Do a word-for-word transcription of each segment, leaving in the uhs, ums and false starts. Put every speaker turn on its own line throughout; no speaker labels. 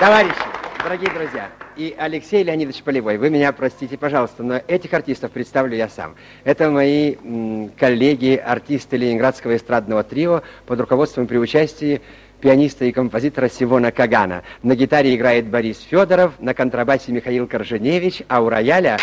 Товарищи, дорогие друзья, и Алексей Леонидович Полевой, вы меня простите, пожалуйста, но этих артистов представлю я сам. Это мои м, коллеги, артисты Ленинградского эстрадного трио под руководством и при участии пианиста и композитора Сивона Кагана. На гитаре играет Борис Федоров, на контрабасе Михаил Корженевич, а у рояля...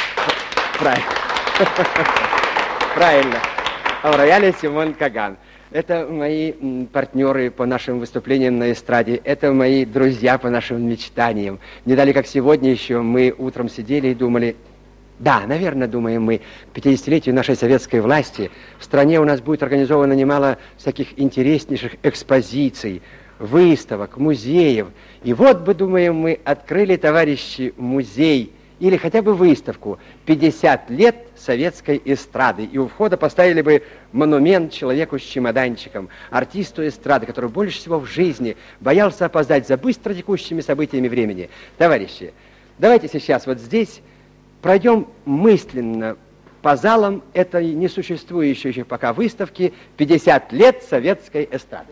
Правильно. А у рояля Симон Каган. Это мои партнеры по нашим выступлениям на эстраде. Это мои друзья по нашим мечтаниям. Не дали, как сегодня еще, мы утром сидели и думали... Да, наверное, думаем мы, к пятидесятилетию нашей советской власти в стране у нас будет организовано немало всяких интереснейших экспозиций, выставок, музеев. И вот бы, думаем мы, открыли, товарищи, музей или хотя бы выставку пятьдесят лет советской эстрады. И у входа поставили бы монумент человеку с чемоданчиком, артисту эстрады, который больше всего в жизни боялся опоздать за быстро текущими событиями времени. Товарищи, давайте сейчас вот здесь пройдем мысленно по залам этой несуществующей еще пока выставки пятьдесят лет советской эстрады.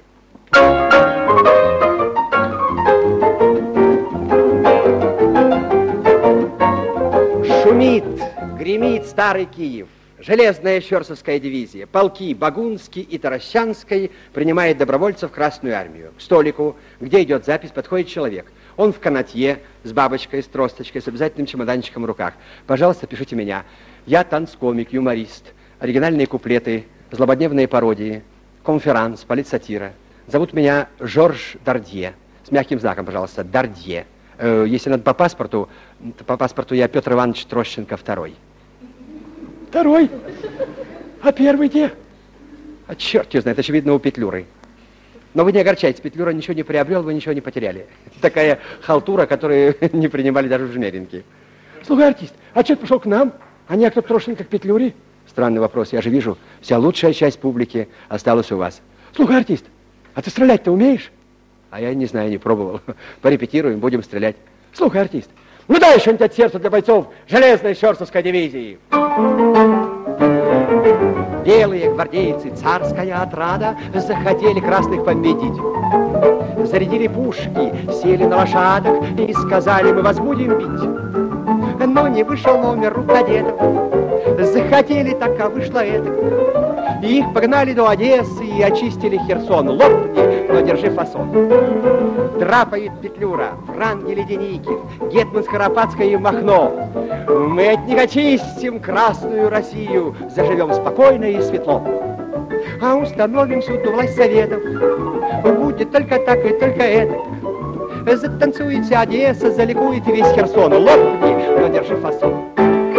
Шумит, гремит старый Киев. Железная Щерсовская дивизия, полки Багунский и Таращанской принимает добровольцев в Красную армию. К столику, где идет запись, подходит человек. Он в канатье, с бабочкой, с тросточкой, с обязательным чемоданчиком в руках. Пожалуйста, пишите меня. Я танцкомик, юморист, оригинальные куплеты, злободневные пародии, конферанс, политсатира. Зовут меня Жорж Дардье. С мягким знаком, пожалуйста, Дардье. Э, если надо по паспорту, то по паспорту я Петр Иванович Трощенко второй. Второй? А первый где? А черт его знает, очевидно, у Петлюры. Но вы не огорчайтесь, Петлюра ничего не приобрел, вы ничего не потеряли. Такая халтура, которую не принимали даже в Жмеринке. Слушай, артист, а что ты пошел к нам? А не кто Трошенко к Петлюре? Странный вопрос, я же вижу, вся лучшая часть публики осталась у вас. Слушай, артист, а ты стрелять-то умеешь? А я не знаю, не пробовал. Порепетируем, будем стрелять. Слушай, артист, ну дай что-нибудь от сердца для бойцов Железной Щерсовской дивизии. Белые гвардейцы, царская отрада, захотели красных победить. Зарядили пушки, сели на лошадок и сказали, мы вас будем бить. Но не вышел номер у кадетов, захотели, так а вышло это. И их погнали до Одессы и очистили Херсон. Лопни, но держи фасон. Драпает Петлюра, Врангель и Деникин, Гетман Скоропадская и Махно. Мы от них очистим Красную Россию, заживем спокойно и светло. А установим всюду власть советов, будет только так и только это. Затанцует вся Одесса, заликует весь Херсон. Лопни, но держи фасон.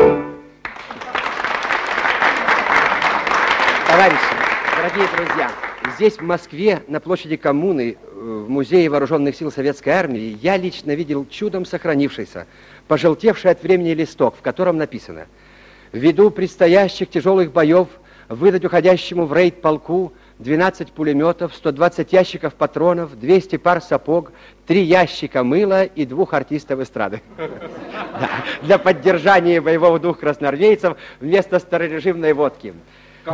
Товарищи, дорогие друзья, здесь, в Москве, на площади Коммуны, в Музее Вооруженных сил Советской Армии, я лично видел чудом сохранившийся, пожелтевший от времени листок, в котором написано: ввиду предстоящих тяжелых боев выдать уходящему в рейд полку двенадцать пулеметов, сто двадцать ящиков патронов, двести пар сапог, три ящика мыла и двух артистов эстрады. Для поддержания боевого духа красноармейцев вместо старорежимной водки. Эх,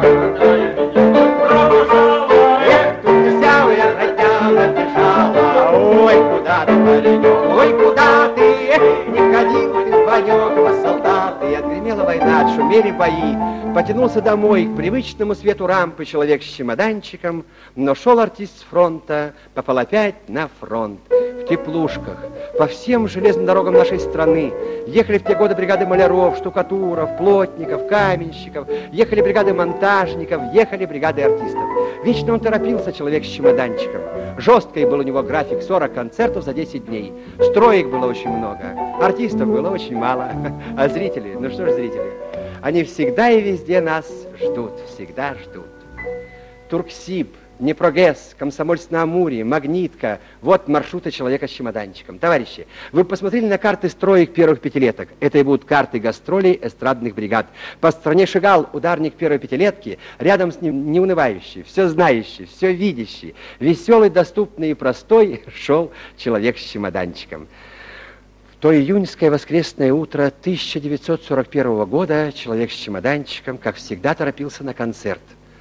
тут вся моя родня бежала, ой, куда ты, паренек, ой, куда ты, эх, не ходил ты в банек во солдаты. И отгремела война, отшумели бои, потянулся домой к привычному свету рампы человек с чемоданчиком, но шел артист с фронта, попал опять на фронт. В теплушках, по всем железным дорогам нашей страны ехали в те годы бригады маляров, штукатуров, плотников, каменщиков, ехали бригады монтажников, ехали бригады артистов. Вечно он торопился, человек с чемоданчиком. Жесткий был у него график, сорок концертов за десять дней. Строек было очень много, артистов было очень мало. А зрители, ну что ж зрители, они всегда и везде нас ждут, всегда ждут. Турксиб, Днепрогэс, Комсомольск-на-Амуре, Магнитка. Вот маршруты человека с чемоданчиком. Товарищи, вы посмотрели на карты строек первых пятилеток. Это и будут карты гастролей эстрадных бригад. По стране шагал ударник первой пятилетки, рядом с ним неунывающий, все знающий, все видящий, веселый, доступный и простой шел человек с чемоданчиком. В то июньское воскресное утро тысяча девятьсот сорок первого года человек с чемоданчиком, как всегда, торопился на концерт.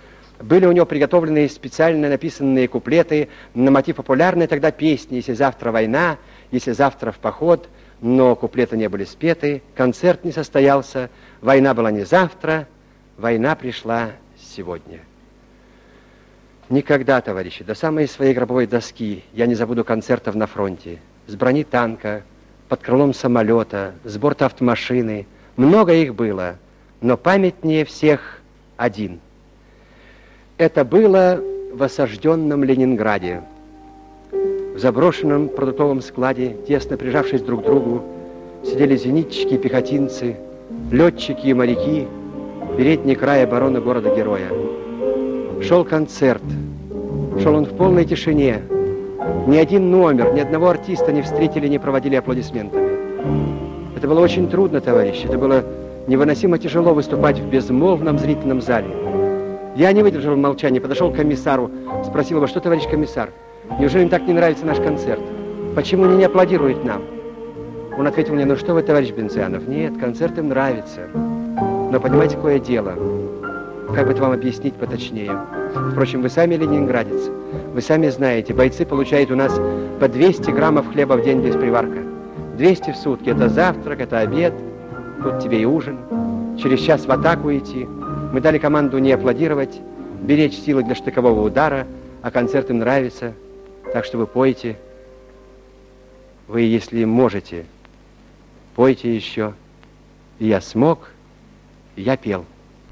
Были у него приготовлены специально написанные куплеты на мотив популярной тогда песни «Если завтра война», «Если завтра в поход», но куплеты не были спеты, концерт не состоялся, война была не завтра, война пришла сегодня. Никогда, товарищи, до самой своей гробовой доски я не забуду концертов на фронте. С брони танка, под крылом самолета, с борта автомашины. Много их было, но памятнее всех один. Это было в осажденном Ленинграде. В заброшенном продуктовом складе, тесно прижавшись друг к другу, сидели зенитчики и пехотинцы, летчики и моряки, передний край обороны города-героя. Шел концерт. Шел он в полной тишине. Ни один номер, ни одного артиста не встретили, не проводили аплодисментами. Это было очень трудно, товарищи. Это было невыносимо тяжело выступать в безмолвном зрительном зале. Я не выдержал молчания, подошел к комиссару, спросил его: что, товарищ комиссар, неужели им так не нравится наш концерт? Почему они не аплодируют нам? Он ответил мне: ну что вы, товарищ Бенцианов, нет, концерт им нравится. Но понимаете, какое дело? Как бы это вам объяснить поточнее? Впрочем, вы сами ленинградец. Вы сами знаете, бойцы получают у нас по двести граммов хлеба в день без приварка. двести в сутки. Это завтрак, это обед, тут тебе и ужин. Через час в атаку идти. Мы дали команду не аплодировать, беречь силы для штыкового удара, а концерт им нравится. Так что вы пойте. Вы, если можете, пойте еще. И я смог, и я пел.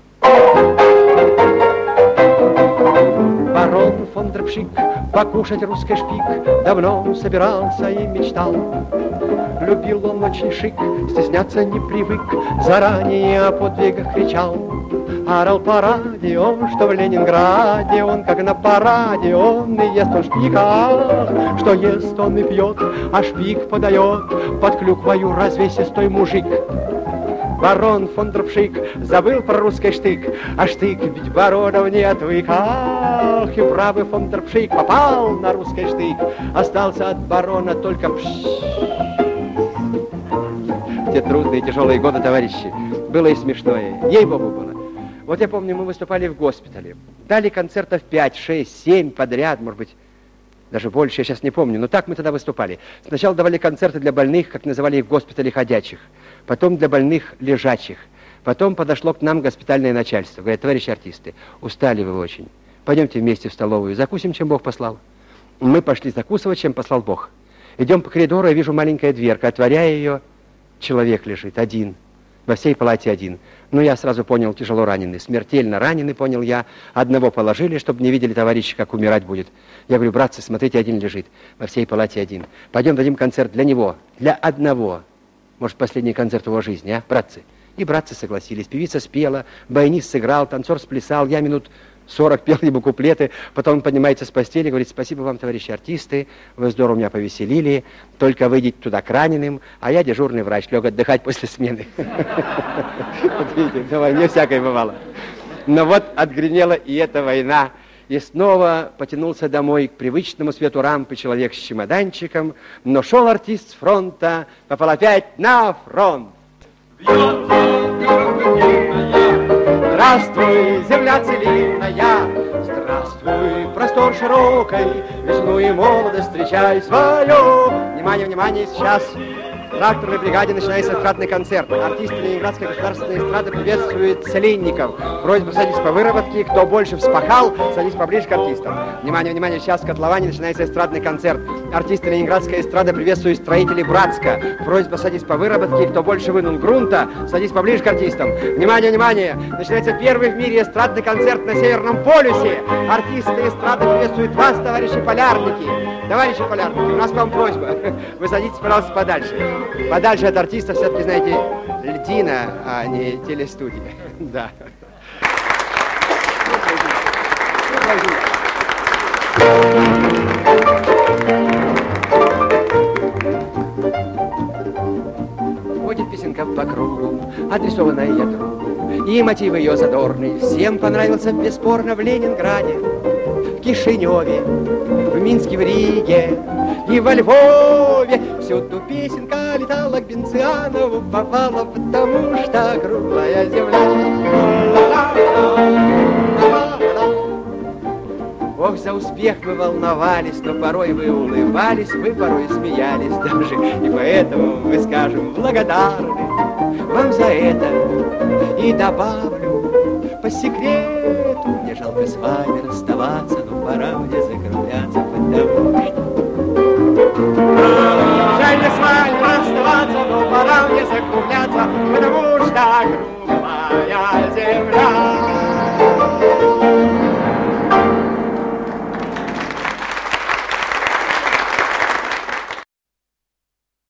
Барон фон дер Пшик покушать русский шпик давно собирался и мечтал. Любил он очень шик, стесняться не привык, заранее о подвигах кричал. Орал по радио, что в Ленинграде он как на параде, он и ест он шпика, что ест он и пьет, а шпик подает под клюквою развесистой мужик. Барон фон дер Пшик забыл про русский штык, а штык ведь баронов не отвык. Ах, и правый фон дер Пшик попал на русский штык, остался от барона только пш. В те трудные тяжелые годы, товарищи, было и смешное, ей-богу было. Вот я помню, мы выступали в госпитале, дали концертов пять, шесть, семь подряд, может быть, даже больше, я сейчас не помню, но так мы тогда выступали. Сначала давали концерты для больных, как называли их в госпитале, ходячих, потом для больных лежачих. Потом подошло к нам госпитальное начальство. Говорят: товарищи артисты, устали вы очень, пойдемте вместе в столовую, закусим, чем Бог послал. Мы пошли закусывать, чем послал Бог. Идем по коридору, я вижу маленькая дверка, отворяя ее, человек лежит один, во всей палате один. Ну, я сразу понял, тяжело раненый, смертельно раненый, понял я. Одного положили, чтобы не видели товарищи, как умирать будет. Я говорю: братцы, смотрите, один лежит, во всей палате один. Пойдем дадим концерт для него, для одного. Может, последний концерт его жизни, а, братцы? И братцы согласились. Певица спела, баянист сыграл, танцор сплясал. Я минут сорок пел ему куплеты. Потом он поднимается с постели, говорит: спасибо вам, товарищи артисты, вы здорово меня повеселили. Только выйдите туда к раненым, а я дежурный врач, лег отдыхать после смены. Вот видите, давай, не всякое бывало. Но вот отгремела и эта война. И снова потянулся домой к привычному свету рампы человек с чемоданчиком. Но шел артист с фронта, попал опять на фронт. Здравствуй, земля целинная, здравствуй, простор широкой, весну и молодость встречай свою. Внимание, внимание, сейчас в тракторной бригаде начинается эстрадный концерт. Артисты Ленинградской государственной эстрады приветствуют целинников. Просьба садись по выработке, кто больше вспахал, садись поближе к артистам. Внимание, внимание, сейчас в котловане начинается эстрадный концерт. Артисты Ленинградской эстрады приветствуют строителей Братска. Просьба садись по выработке, кто больше вынул грунта, садись поближе к артистам. Внимание, внимание, начинается первый в мире эстрадный концерт на Северном полюсе. Артисты эстрады приветствуют вас, товарищи полярники. Товарищи полярники, у нас к вам просьба. Вы садитесь, пожалуйста, подальше. Подальше от артиста, все-таки, знаете, льдина, а не телестудия. Да. Ходит песенка по кругу, адресованная другу, и мотив ее задорный всем понравился бесспорно в Ленинграде, в Кишиневе, в Минске, в Риге и во Львове. Всюду песенка летала к Бенцианову, попала, потому что круглая земля. Ох, за успех вы волновались, но порой вы улыбались, вы порой смеялись даже, и поэтому мы скажем благодарны вам за это. И добавлю по секрету, мне жалко с вами расставаться, но пора мне закругляться, потому что